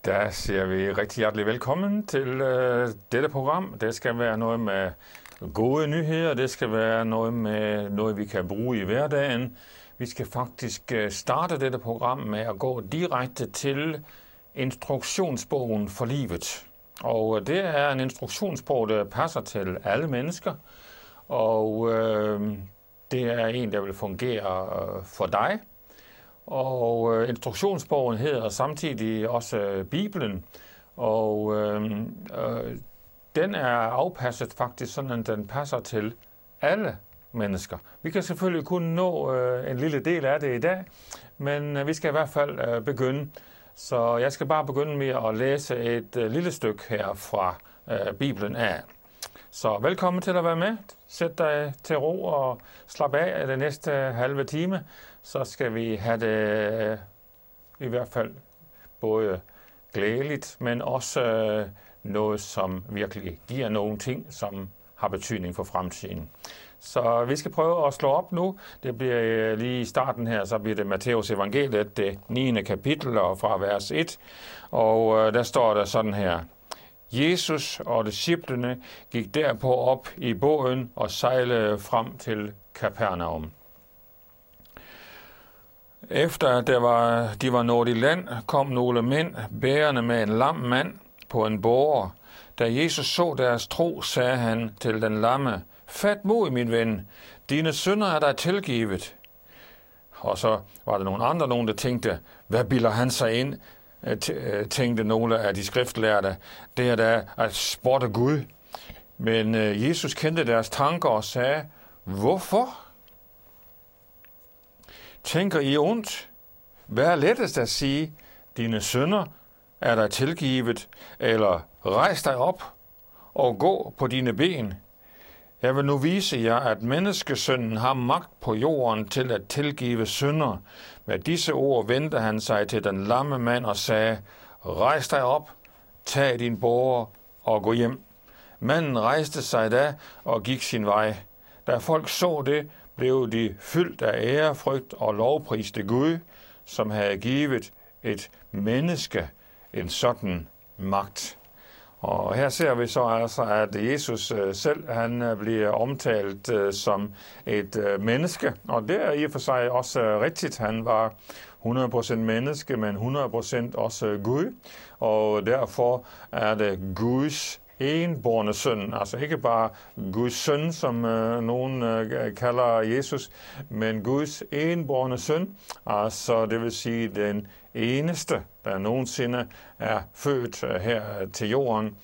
Der siger vi rigtig hjertelig velkommen til dette program. Det skal være noget med gode nyheder. Det skal være noget med noget, vi kan bruge i hverdagen. Vi skal faktisk starte dette program med at gå direkte til instruktionsbogen for livet. Og det er en instruktionsbog, der passer til alle mennesker. Og det er en, der vil fungere for dig. Og instruktionsbogen hedder samtidig også Bibelen, og den er afpasset faktisk sådan, at den passer til alle mennesker. Vi kan selvfølgelig kun nå en lille del af det i dag, men vi skal i hvert fald begynde. Så jeg skal bare begynde med at læse et lille stykke her fra Bibelen af. Så velkommen til at være med. Sæt dig til ro og slap af den næste halve time. Så skal vi have det i hvert fald både glædeligt, men også noget, som virkelig giver nogle ting, som har betydning for fremtiden. Så vi skal prøve at slå op nu. Det bliver lige i starten her, så bliver det Matteus evangeliet, det 9. kapitel, og fra vers 1. Og der står der sådan her. Jesus og disciplene gik derpå op i båden og sejlede frem til Kapernaum. Efter de var nået i land, kom nogle mænd bærende med en lam mand på en båre. Da Jesus så deres tro, sagde han til den lamme, fat mod, min ven, dine synder er dig tilgivet. Og så var der nogen, der tænkte, hvad bilder han sig ind? Tænkte nogle af de skriftlærde, det er da at spotte Gud. Men Jesus kendte deres tanker og sagde, hvorfor? Tænker I ondt? Hvad er lettest at sige, dine synder er dig tilgivet, eller rejs dig op og gå på dine ben? Jeg vil nu vise jer, at menneskesønnen har magt på jorden til at tilgive synder. Med disse ord vendte han sig til den lamme mand og sagde, rejs dig op, tag din båre og gå hjem. Manden rejste sig da og gik sin vej. Da folk så det, blev de fyldt af ærefrygt og lovpriste Gud, som havde givet et menneske en sådan magt. Og her ser vi så altså, at Jesus selv han bliver omtalt som et menneske, og det er i og for sig også rigtigt. Han var 100% menneske, men 100% også Gud, og derfor er det Guds enbårne søn, altså ikke bare Guds søn, som nogen kalder Jesus, men Guds enbårne søn, altså det vil sige den eneste, der nogensinde er født her til jorden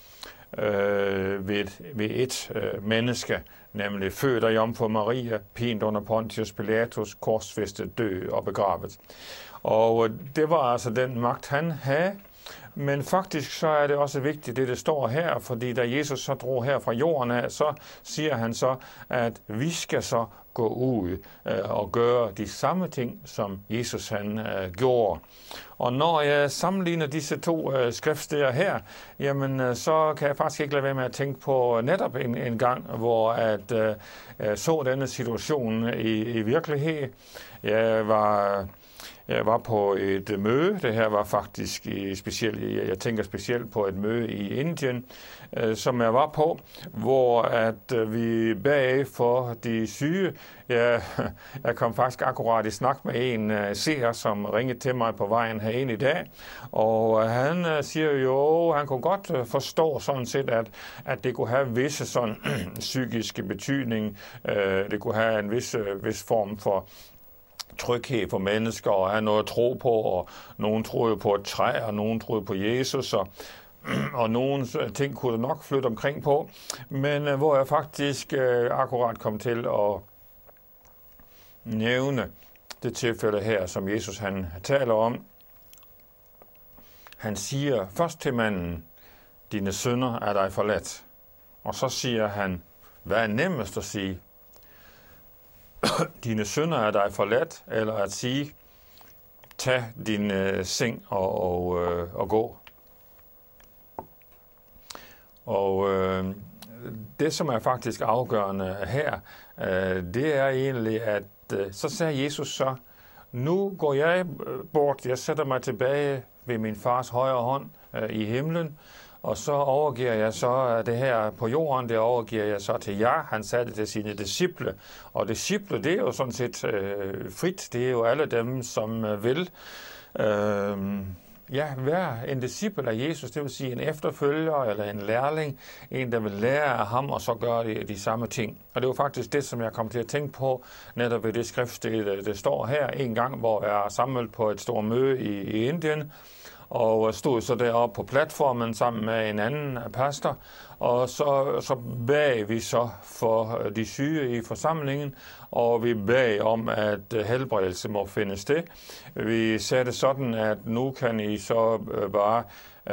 ved et menneske, nemlig født af Jomfru Maria, pint under Pontius Pilatus, korsfæstet, død og begravet. Og det var altså den magt, han havde. Men faktisk så er det også vigtigt, det står her, fordi da Jesus så drog her fra jorden af, så siger han så, at vi skal så gå ud og gøre de samme ting, som Jesus han gjorde. Og når jeg sammenligner disse to skriftsteder her, jamen så kan jeg faktisk ikke lade være med at tænke på netop en gang, hvor at så denne situation i virkelighed. Jeg var på et møde, det her var faktisk jeg tænker specielt på et møde i Indien, som jeg var på, hvor at vi bag for de syge. Jeg kom faktisk akkurat i snak med en seer, som ringede til mig på vejen herind i dag, og han siger jo, han kunne godt forstå sådan set, at det kunne have visse sådan psykiske betydning, det kunne have en vis form for tryghed for mennesker og have noget at tro på, og nogen troede på et træ, og nogen troede på Jesus, og nogle ting kunne der nok flytte omkring på, men hvor jeg faktisk akkurat kom til at nævne det tilfælde her, som Jesus han taler om. Han siger først til manden, dine synder er dig forladt, og så siger han, hvad er nemmest at sige? Dine synder er dig forladt, eller at sige, tag din seng og gå. Og det, som er faktisk afgørende her, det er egentlig, at så sagde Jesus så, nu går jeg bort, jeg sætter mig tilbage ved min fars højre hånd i himlen, og så overgiver jeg så det her på jorden, det overgiver jeg så til jer. Han sagde det til sine disciple, og disciple, det er jo sådan set frit, det er jo alle dem, som vil være en disciple af Jesus, det vil sige en efterfølger eller en lærling, en der vil lære af ham, og så gøre de samme ting. Og det var faktisk det, som jeg kom til at tænke på, netop ved det skriftsted, det står her en gang, hvor jeg er samlet på et stort møde i Indien, og stod så deroppe på platformen sammen med en anden pastor, og så bad vi så for de syge i forsamlingen, og vi bad om, at helbredelse må finde sted. Vi sagde det sådan, at nu kan I så bare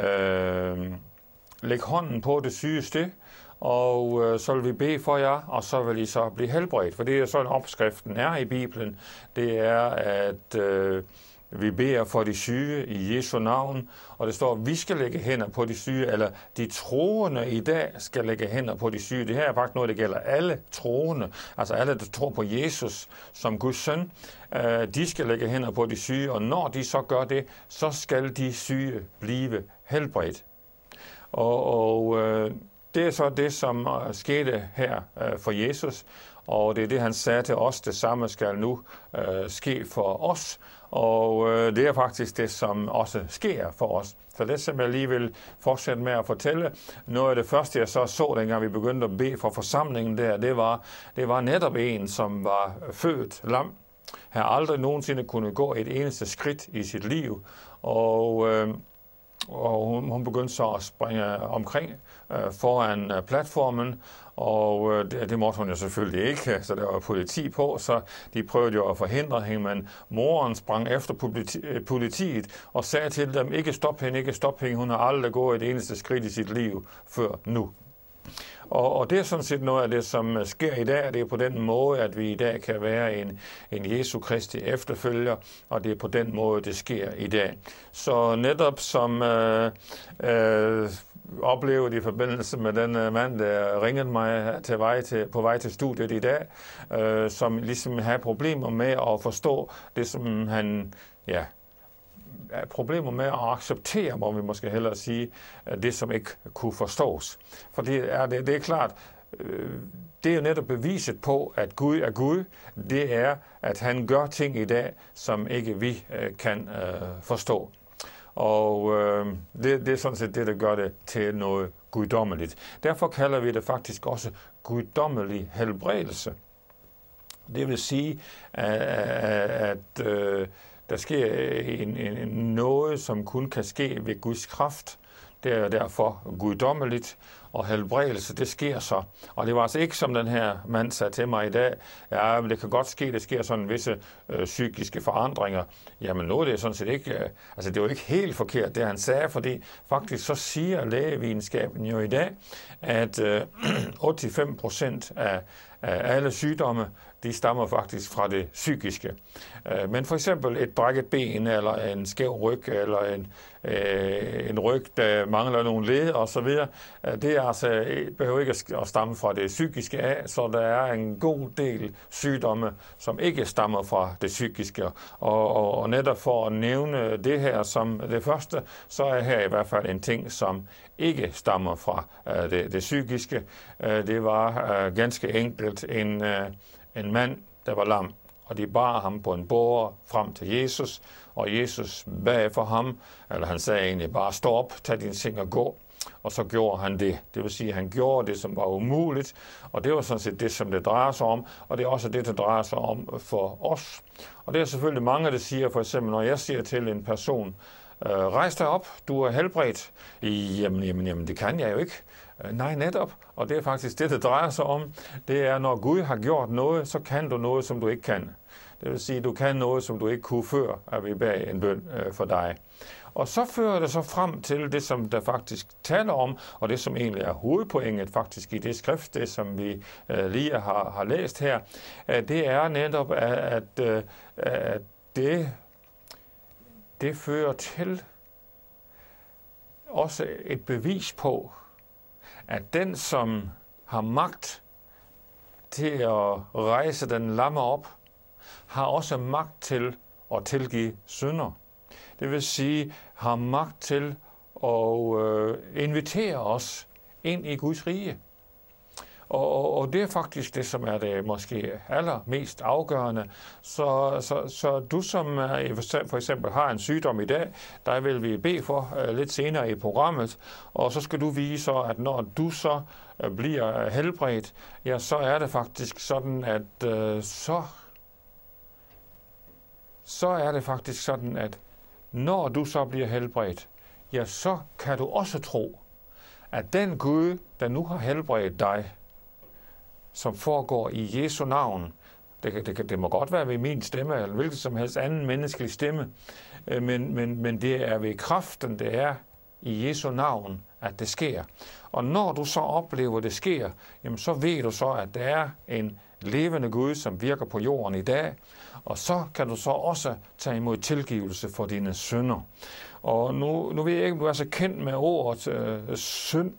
lægge hånden på det syge sted, og så vil vi bede for jer, og så vil I så blive helbredt. For det er sådan, opskriften er i Bibelen. Det er, at vi beder for de syge i Jesu navn, og det står, at vi skal lægge hænder på de syge, eller de troende i dag skal lægge hænder på de syge. Det her er faktisk noget, der gælder alle troende, altså alle, der tror på Jesus som Guds søn. De skal lægge hænder på de syge, og når de så gør det, så skal de syge blive helbredt. Og det er så det, som skete her for Jesus, og det er det, han sagde til os, det samme skal nu ske for os, og det er faktisk det, som også sker for os. Så det, som jeg lige vil fortsætte med at fortælle, noget af det første, jeg så dengang vi begyndte at bede for forsamlingen der, det var netop en, som var født lam. Han har aldrig nogensinde kunne gå et eneste skridt i sit liv, og hun begyndte så at springe omkring foran platformen, og det måtte hun jo selvfølgelig ikke, så der var politi på, så de prøvede jo at forhindre hende, men moren sprang efter politiet og sagde til dem, ikke stop hende, hun har aldrig gået et eneste skridt i sit liv før nu. Og det er sådan set noget af det, som sker i dag, det er på den måde, at vi i dag kan være en Jesu Kristi efterfølger, og det er på den måde, det sker i dag. Så netop som oplevede i forbindelse med den mand, der ringede mig på vej til studiet i dag, som ligesom havde problemer med at forstå det, som han, problemer med at acceptere, må vi måske hellere sige, det, som ikke kunne forstås. For det er klart, det er jo netop beviset på, at Gud er Gud. Det er, at han gør ting i dag, som ikke vi kan forstå. Og det er sådan set det, der gør det til noget guddommeligt. Derfor kalder vi det faktisk også guddommelig helbredelse. Det vil sige, at der sker noget, som kun kan ske ved Guds kraft. Det er derfor guddommeligt, og helbredelse, det sker så. Og det var altså ikke, som den her mand sagde til mig i dag, ja, men det kan godt ske, det sker sådan visse psykiske forandringer. Jamen nu er det sådan set ikke, altså det er jo ikke helt forkert, det han sagde, fordi faktisk så siger lægevidenskaben jo i dag, at 85% af alle sygdomme, de stammer faktisk fra det psykiske. Men for eksempel et brækket ben, eller en skæv ryg, eller en ryg, der mangler nogle led osv., det er altså, behøver ikke at stamme fra det psykiske af, så der er en god del sygdomme, som ikke stammer fra det psykiske. Og netop for at nævne det her som det første, så er her i hvert fald en ting, som ikke stammer fra det psykiske. Det var ganske enkelt en mand, der var lam, og de bar ham på en båre frem til Jesus, og Jesus bag for ham, eller han sagde egentlig bare, stå op, tag din seng og gå, og så gjorde han det. Det vil sige, at han gjorde det, som var umuligt, og det var sådan set det, som det drejer sig om, og det er også det, der drejer sig om for os. Og det er selvfølgelig mange, der siger, for eksempel, når jeg siger til en person, rejs dig op, du er helbredt. Jamen, det kan jeg jo ikke. Nej, netop. Og det er faktisk det, det drejer sig om. Det er, når Gud har gjort noget, så kan du noget, som du ikke kan. Det vil sige, du kan noget, som du ikke kunne før, at vi bag en bøn for dig. Og så fører det så frem til det, som der faktisk taler om, og det, som egentlig er hovedpointet faktisk i det skrift, det som vi lige har læst her, det er netop, at det fører til også et bevis på, at den, som har magt til at rejse den lamme op, har også magt til at tilgive synder. Det vil sige, har magt til at invitere os ind i Guds rige. Og det er faktisk det, som er det måske allermest afgørende. Så du, som for eksempel har en sygdom i dag, der vil vi bede for lidt senere i programmet, og så skal du vise, at når du så bliver helbredt, ja, så er det faktisk sådan, at så er det faktisk sådan, at når du så bliver helbredt, ja, så kan du også tro, at den Gud, der nu har helbredt dig, som foregår i Jesu navn. Det må godt være ved min stemme, eller hvilket som helst anden menneskelig stemme, men det er ved kraften, det er i Jesu navn, at det sker. Og når du så oplever, det sker, jamen så ved du så, at der er en levende Gud, som virker på jorden i dag, og så kan du så også tage imod tilgivelse for dine synder. Og nu ved jeg ikke, om du er så kendt med ordet synd.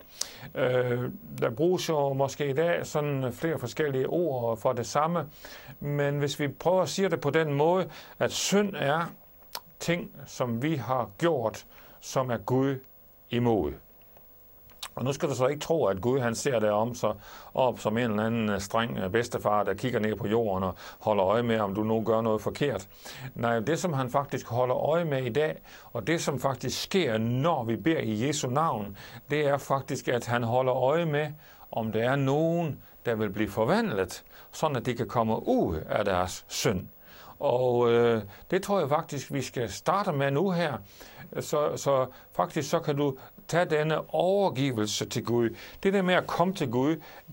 Der bruges jo måske i dag sådan flere forskellige ord for det samme, men hvis vi prøver at sige det på den måde, at synd er ting, som vi har gjort, som er Gud imod. Og nu skal du så ikke tro, at Gud han ser det op som en eller anden streng bedstefar, der kigger ned på jorden og holder øje med, om du nu gør noget forkert. Nej, det som han faktisk holder øje med i dag, og det som faktisk sker, når vi beder i Jesu navn, det er faktisk, at han holder øje med, om der er nogen, der vil blive forvandlet, sådan at de kan komme ud af deres synd. Og det tror jeg faktisk, vi skal starte med nu her. Så faktisk så kan du tage denne overgivelse til Gud. Det der med at komme til Gud,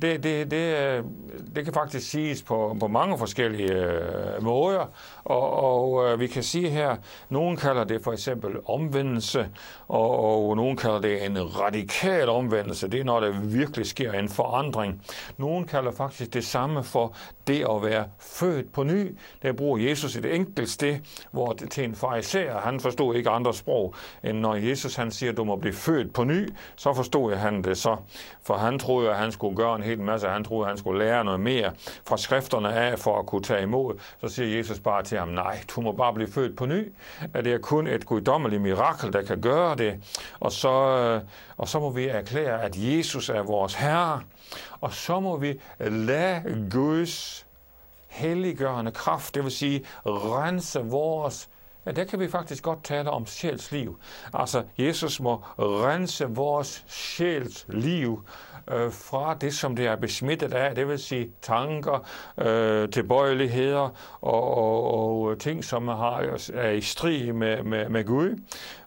det kan faktisk siges på mange forskellige måder. Og vi kan sige her, nogen kalder det for eksempel omvendelse, og nogen kalder det en radikal omvendelse. Det er, når der virkelig sker en forandring. Nogen kalder faktisk det samme for det at være født på ny. Der bruger Jesus et enkelt sted, hvor det til en farisæer, han forstod ikke andre sprog, end når Jesus han siger, at du må blive født på ny, så forstod jeg han det så. For han troede, at han skulle gøre en hel masse. Han troede, at han skulle lære noget mere fra skrifterne af for at kunne tage imod. Så siger Jesus bare til ham, nej, du må bare blive født på ny. At det er kun et guddommeligt mirakel, der kan gøre det. Og så må vi erklære, at Jesus er vores Herre. Og så må vi lade Guds helliggørende kraft, det vil sige rense vores. Ja, der kan vi faktisk godt tale om sjælsliv. Altså, Jesus må rense vores sjælsliv fra det, som det er besmittet af. Det vil sige tanker, tilbøjeligheder og ting, som er i strid med Gud.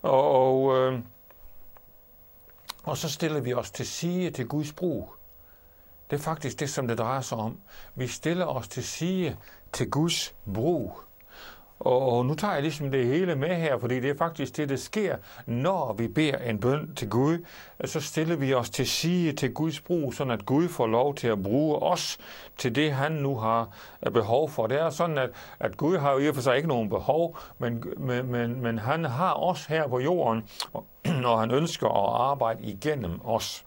Og så stiller vi os til side til Guds brug. Det er faktisk det, som det drejer sig om. Vi stiller os til side til Guds brug. Og nu tager jeg ligesom det hele med her, fordi det er faktisk det, der sker, når vi beder en bøn til Gud. Så stiller vi os til side til Guds brug, sådan at Gud får lov til at bruge os til det, han nu har behov for. Det er sådan, at Gud har jo i og for sig ikke nogen behov, men han har os her på jorden, og han ønsker at arbejde igennem os.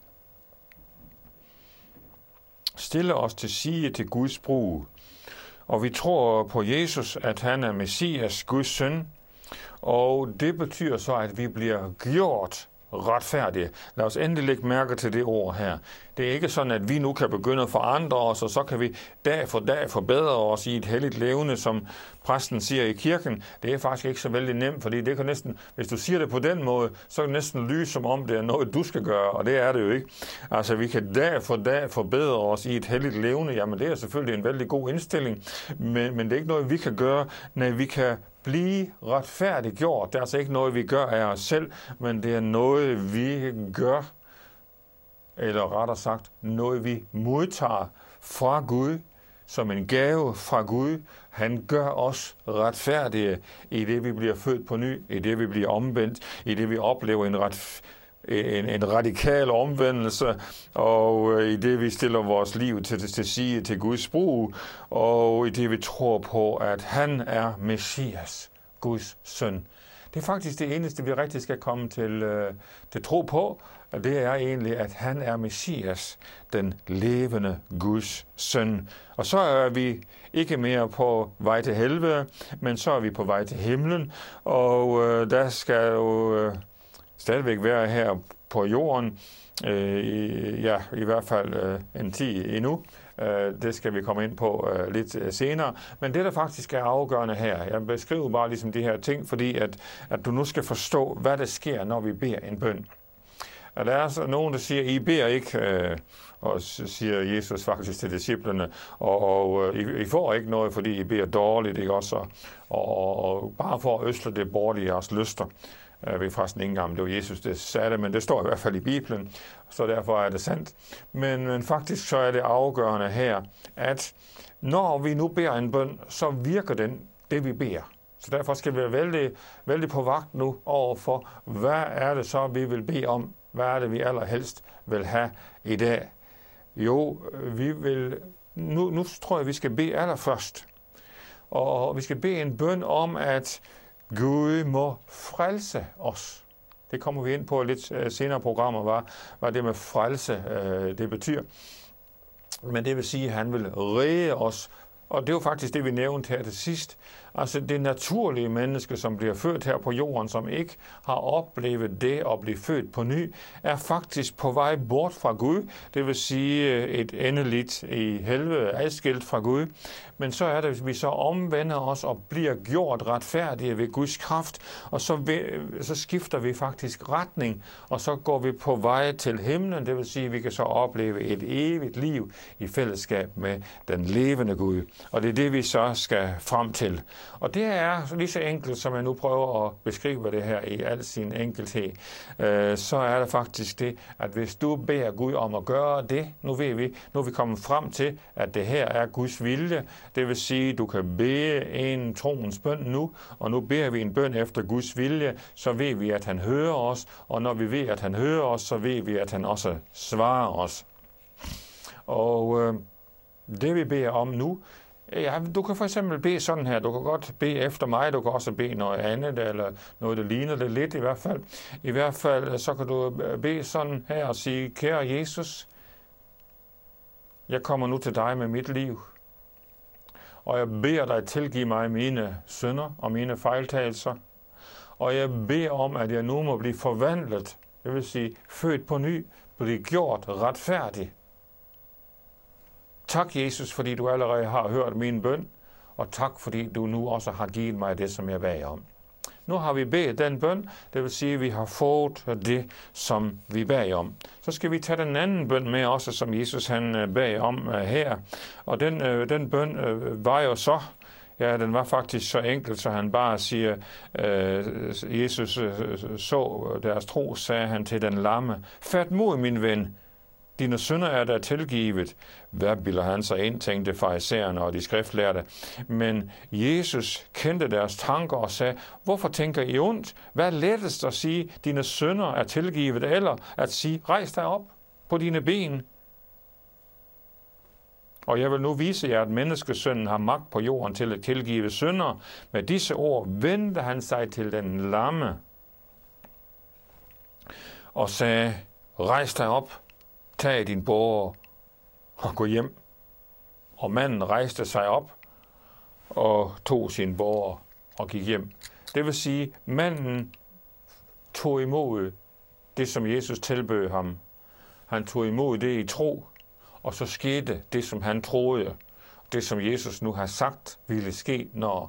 Stille os til side til Guds brug. Og vi tror på Jesus, at han er Messias, Guds søn. Og det betyder så, at vi bliver gjort retfærdige. Lad os endelig lægge mærke til det ord her. Det er ikke sådan, at vi nu kan begynde at forandre os, og så kan vi dag for dag forbedre os i et helligt levende, som præsten siger i kirken. Det er faktisk ikke så vældig nemt, fordi det kan næsten, hvis du siger det på den måde, så kan det næsten lyse som om det er noget, du skal gøre, og det er det jo ikke. Altså, vi kan dag for dag forbedre os i et helligt levende. Jamen, det er selvfølgelig en vældig god indstilling, men det er ikke noget, vi kan gøre, når vi kan blive retfærdiggjort. Det er altså ikke noget, vi gør af os selv, men det er noget, vi gør, eller rettere sagt, noget, vi modtager fra Gud, som en gave fra Gud. Han gør os retfærdige i det, vi bliver født på ny, i det, vi bliver omvendt, i det, vi oplever en radikal omvendelse, og i det, vi stiller vores liv til side til Guds brug, og i det, vi tror på, at han er Messias, Guds søn. Det er faktisk det eneste, vi rigtig skal komme til tro på, og det er egentlig, at han er Messias, den levende Guds søn. Og så er vi ikke mere på vej til helvede, men så er vi på vej til himlen, og der skal jo stadigvæk være her på jorden, i hvert fald en tid endnu. Det skal vi komme ind på lidt senere. Men det, der faktisk er afgørende her, jeg beskriver bare ligesom de her ting, fordi at du nu skal forstå, hvad der sker, når vi beder en bøn. Og der er så nogen, der siger, I beder ikke, og så siger Jesus faktisk til disciplene, og I får ikke noget, fordi I beder dårligt, ikke også? Og bare for at øsle det bort i jeres lyster. Jeg ved forresten ikke engang, det var Jesus, der sagde det, men det står i hvert fald i Bibelen, så derfor er det sandt. Men faktisk så er det afgørende her, at når vi nu beder en bøn, så virker det vi beder. Så derfor skal vi være vældig, vældig på vagt nu overfor, hvad er det så, vi vil bede om? Hvad er det, vi allerhelst vil have i dag? Jo, nu tror jeg, vi skal bede allerførst. Og vi skal bede en bøn om, at Gud må frelse os. Det kommer vi ind på lidt senere programmer, hvad det med frelse det betyder. Men det vil sige, at han vil redde os. Og det er jo faktisk det, vi nævnte her til sidst. Altså det naturlige menneske, som bliver født her på jorden, som ikke har oplevet det at blive født på ny, er faktisk på vej bort fra Gud. Det vil sige et endeligt i helvede, adskilt fra Gud. Men så er det, at vi så omvender os og bliver gjort retfærdige ved Guds kraft, og så skifter vi faktisk retning, og så går vi på vej til himlen. Det vil sige, at vi kan så opleve et evigt liv i fællesskab med den levende Gud. Og det er det, vi så skal frem til. Og det er lige så enkelt, som jeg nu prøver at beskrive det her i al sin enkelthed. Så er det faktisk det, at hvis du beder Gud om at gøre det, nu er vi kommet frem til, at det her er Guds vilje. Det vil sige, at du kan bede en troens bøn nu, og nu beder vi en bøn efter Guds vilje, så ved vi, at han hører os, og når vi ved, at han hører os, så ved vi, at han også svarer os. Og det vi beder om nu, ja, du kan for eksempel bede sådan her. Du kan godt bede efter mig. Du kan også bede noget andet, eller noget, der ligner det lidt i hvert fald. I hvert fald, så kan du bede sådan her og sige, kære Jesus, jeg kommer nu til dig med mit liv. Og jeg beder dig tilgive mig mine synder og mine fejltagelser. Og jeg beder om, at jeg nu må blive forvandlet. Det vil sige, født på ny, blive gjort retfærdig. Tak, Jesus, fordi du allerede har hørt min bøn, og tak, fordi du nu også har givet mig det, som jeg bad om. Nu har vi bedt den bøn, det vil sige, at vi har fået det, som vi bad om. Så skal vi tage den anden bøn med også, som Jesus han bad om her. Og den bøn var jo så, ja, den var faktisk så enkel, så han bare siger, Jesus så deres tro, sagde han til den lamme, fat mod min ven, dine synder er der tilgivet. Hvad bilder han sig ind, tænkte farisæerne og de skriftlærte. Men Jesus kendte deres tanker og sagde, hvorfor tænker I ondt? Hvad er lettest at sige, dine synder er tilgivet, eller at sige, rejs dig op på dine ben? Og jeg vil nu vise jer, at menneskesønnen har magt på jorden til at tilgive synder. Med disse ord vendte han sig til den lamme og sagde, rejs dig op. Tag din båre og gå hjem. Og manden rejste sig op og tog sin båre og gik hjem. Det vil sige, manden tog imod det, som Jesus tilbød ham. Han tog imod det i tro, og så skete det, som han troede. Det, som Jesus nu har sagt, ville ske,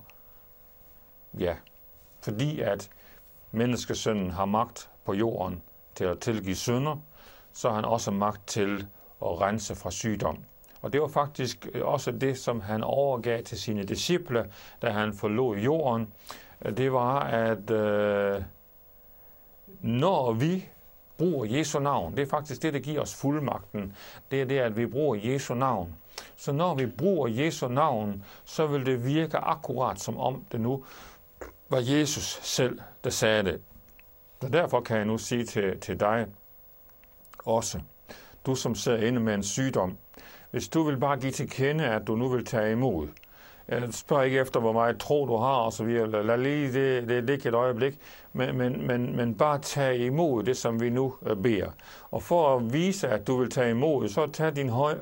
fordi at menneskesønnen har magt på jorden til at tilgive synder, så har han også magt til at rense fra sygdom. Og det var faktisk også det, som han overgav til sine disciple, da han forlod jorden. Det var, at når vi bruger Jesu navn, det er faktisk det, der giver os fuldmagten, det er det, at vi bruger Jesu navn. Så når vi bruger Jesu navn, så vil det virke akkurat som om det nu var Jesus selv, der sagde det. Og derfor kan jeg nu sige til dig, også, du som sidder inde med en sygdom, hvis du vil bare give til kende, at du nu vil tage imod, Spørg ikke efter, hvor meget tro du har, og så videre. Lad lige det ligge et øjeblik. Men bare tag imod det, som vi nu beder. Og for at vise, at du vil tage imod, så tag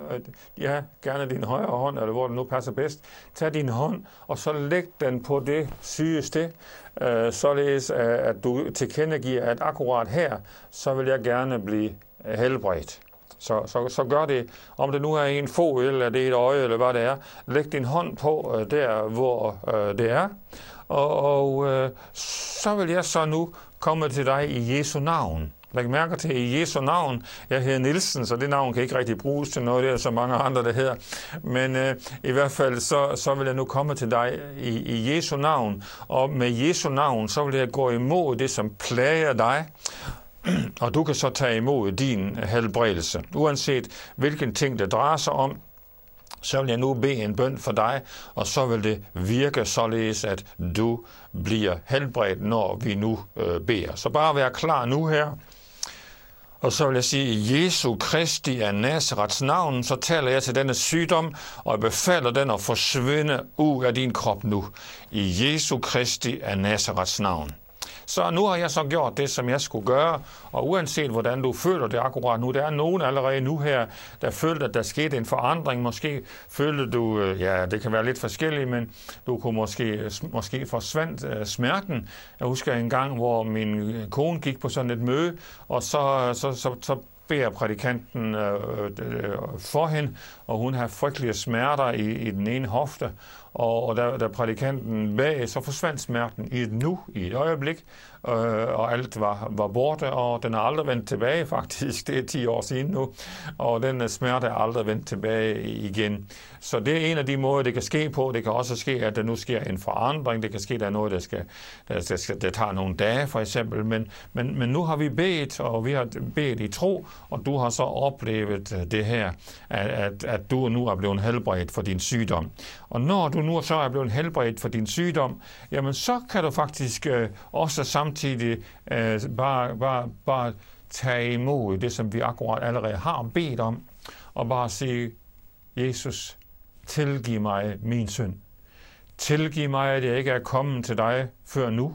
gerne din højre hånd, eller hvor det nu passer bedst. Tag din hånd, og så læg den på det syge sted, således at du tilkendegiver, at akkurat her, så vil jeg gerne blive helbredt. Så gør det, om det nu er en fod, eller det er et øje, eller hvad det er. Læg din hånd på der, hvor det er. Og så vil jeg så nu komme til dig i Jesu navn. Læg mærke til i Jesu navn. Jeg hedder Nielsen, så det navn kan ikke rigtig bruges til noget, det er så mange andre, der hedder. Men i hvert fald, så vil jeg nu komme til dig i Jesu navn. Og med Jesu navn, så vil jeg gå imod det, som plager dig. Og du kan så tage imod din helbredelse. Uanset hvilken ting det drejer sig om, så vil jeg nu bede en bøn for dig, og så vil det virke således, at du bliver helbredt, når vi nu beder. Så bare vær klar nu her. Og så vil jeg sige, Jesu Kristi af Nazarets navn, så taler jeg til denne sygdom, og jeg befaler den at forsvinde ud af din krop nu. I Jesu Kristi af Nazarets navn. Så nu har jeg så gjort det, som jeg skulle gøre, og uanset hvordan du føler det akkurat nu, der er nogen allerede nu her, der følte, at der skete en forandring. Måske følte du, ja, det kan være lidt forskelligt, men du kunne måske forsvandt smerten. Jeg husker en gang, hvor min kone gik på sådan et møde, og så beder prædikanten for hende, og hun har frygtelige smerter i den ene hofte, og da prædikanten bag, så forsvandt smerten i et øjeblik, og alt var borte, og den er aldrig vendt tilbage faktisk, det er 10 år siden nu, og den smerte er aldrig vendt tilbage igen. Så det er en af de måder, det kan ske på. Det kan også ske, at der nu sker en forandring. Det kan ske, at der er noget, der tager nogle dage for eksempel, men nu har vi bedt, og vi har bedt i tro, og du har så oplevet det her, at du nu er blevet helbredt for din sygdom. Og når du nu så er blevet helbredt for din sygdom, jamen så kan du faktisk også samtidig bare tage imod det, som vi akkurat allerede har bedt om, og bare sige, Jesus, tilgiv mig min synd. Tilgiv mig, at jeg ikke er kommet til dig før nu.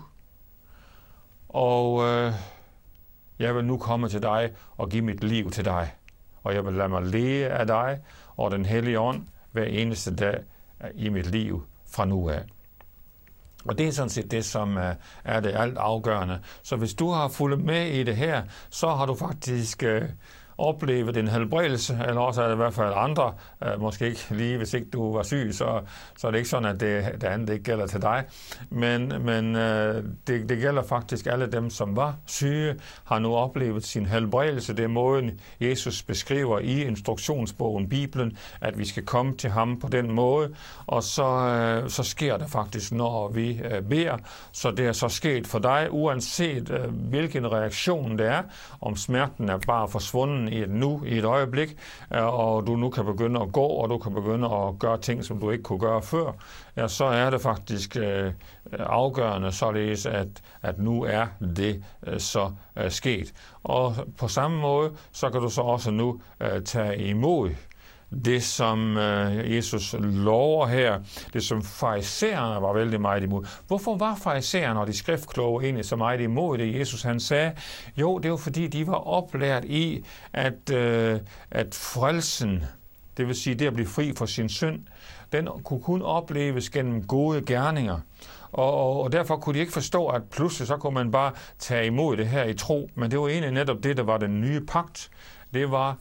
Og jeg vil nu komme til dig og give mit liv til dig. Og jeg vil lade mig lede af dig og den hellige ånd hver eneste dag i mit liv fra nu af. Og det er sådan set det, som er det alt afgørende. Så hvis du har fulgt med i det her, så har du faktisk oplevet en helbredelse, eller også er det i hvert fald andre, måske ikke lige, hvis ikke du var syg, så er det ikke sådan, at det andet ikke gælder til dig. Men det gælder faktisk alle dem, som var syge, har nu oplevet sin helbredelse. Det er måden, Jesus beskriver i instruktionsbogen, Bibelen, at vi skal komme til ham på den måde, og så sker det faktisk, når vi beder. Så det er så sket for dig, uanset hvilken reaktion det er, om smerten er bare forsvundet i et øjeblik, og du nu kan begynde at gå, og du kan begynde at gøre ting, som du ikke kunne gøre før, ja, så er det faktisk afgørende, således at nu er det så sket. Og på samme måde, så kan du så også nu tage imod det, som Jesus lover her, det som farisæerne var vældig meget imod. Hvorfor var farisæerne og de skriftkloge egentlig så meget imod det, Jesus han sagde? Jo, det var fordi, de var oplært i, at frelsen, det vil sige det at blive fri for sin synd, den kunne kun opleves gennem gode gerninger. Og derfor kunne de ikke forstå, at pludselig så kunne man bare tage imod det her i tro, men det var egentlig netop det, der var den nye pagt. Det var,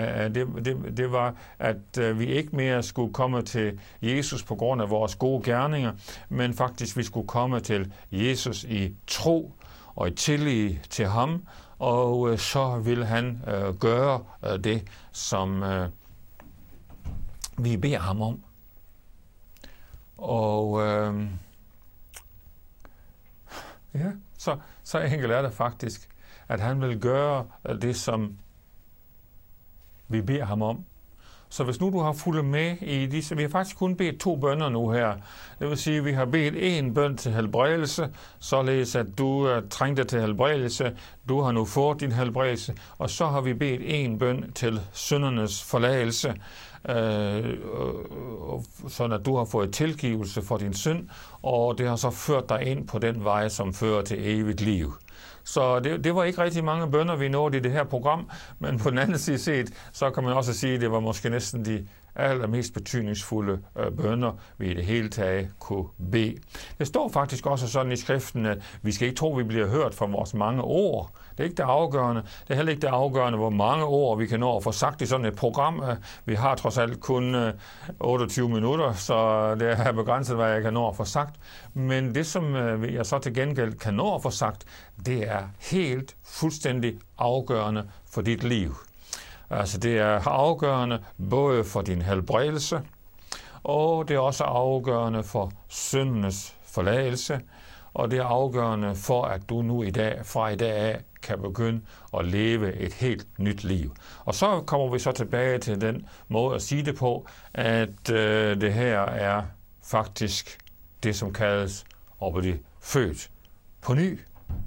at vi ikke mere skulle komme til Jesus på grund af vores gode gerninger, men faktisk vi skulle komme til Jesus i tro og i tillid til ham, og så vil han gøre det, som vi beder ham om. Og så enkelt er det faktisk, at han vil gøre det, som vi beder ham om. Så hvis nu du har fulgt med i disse, vi har faktisk kun bedt 2 bønner nu her. Det vil sige, at vi har bedt 1 bøn til helbredelse, således at du trængte til helbredelse, du har nu fået din helbredelse, og så har vi bedt 1 bøn til syndernes forladelse, sådan at du har fået tilgivelse for din synd, og det har så ført dig ind på den vej, som fører til evigt liv. Så det var ikke rigtig mange bønner, vi nåede i det her program, men på den anden side set, så kan man også sige, at det var måske næsten de allermest betydningsfulde bønner, vi i det hele taget kunne bede. Det står faktisk også sådan i skriften, at vi skal ikke tro, at vi bliver hørt for vores mange ord. Det er ikke det afgørende. Det er heller ikke det afgørende, hvor mange ord vi kan nå at få sagt i sådan et program. Vi har trods alt kun 28 minutter, så det er begrænset, hvad jeg kan nå at få sagt. Men det, som jeg så til gengæld kan nå at få sagt, det er helt fuldstændig afgørende for dit liv. Altså det er afgørende både for din helbredelse, og det er også afgørende for syndenes forladelse, og det er afgørende for, at du nu fra i dag af kan begynde at leve et helt nyt liv. Og så kommer vi så tilbage til den måde at sige det på, at det her er faktisk det, som kaldes at blive født på ny.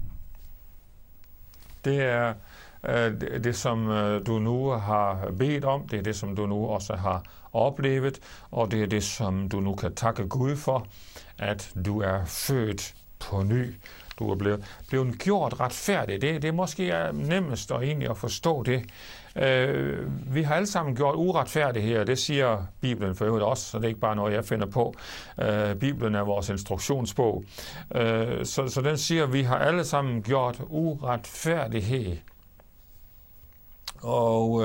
Det er det, som du nu har bedt om, det er det, som du nu også har oplevet, og det er det, som du nu kan takke Gud for, at du er født på ny. Du er blevet gjort retfærdig. Det er måske nemmest og egentlig at forstå det. Vi har alle sammen gjort uretfærdighed, og det siger Bibelen for øvrigt også, så det er ikke bare noget, jeg finder på. Bibelen er vores instruktionsbog. Så den siger, at vi har alle sammen gjort uretfærdighed. Og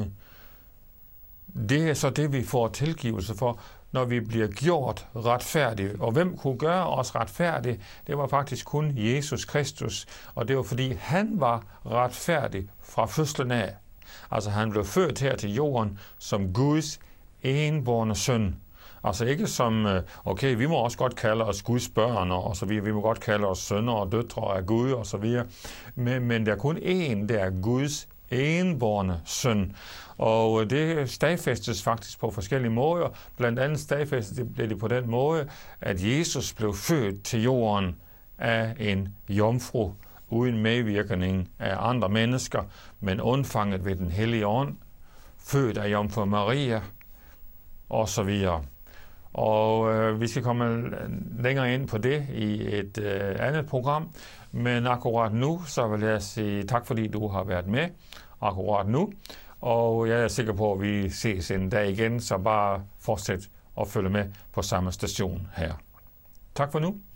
det er så det, vi får tilgivelse for, når vi bliver gjort retfærdige. Og hvem kunne gøre os retfærdige? Det var faktisk kun Jesus Kristus, og det var fordi han var retfærdig fra fødslen af. Altså han blev født her til jorden som Guds enbårne søn. Altså ikke som, okay, vi må også godt kalde os Guds børn, og så videre. Vi må godt kalde os sønner og døtre af Gud, og så videre. Men der er kun én, der er Guds enbårne søn. Og det stadfæstes faktisk på forskellige måder. Blandt andet stadfæstes blev det på den måde, at Jesus blev født til jorden af en jomfru, uden medvirkning af andre mennesker, men undfanget ved den hellige ånd, født af jomfru Maria, og så videre. Og vi skal komme længere ind på det i et andet program, men akkurat nu, så vil jeg sige tak, fordi du har været med akkurat nu, og jeg er sikker på, at vi ses en dag igen, så bare fortsæt at følge med på samme station her. Tak for nu.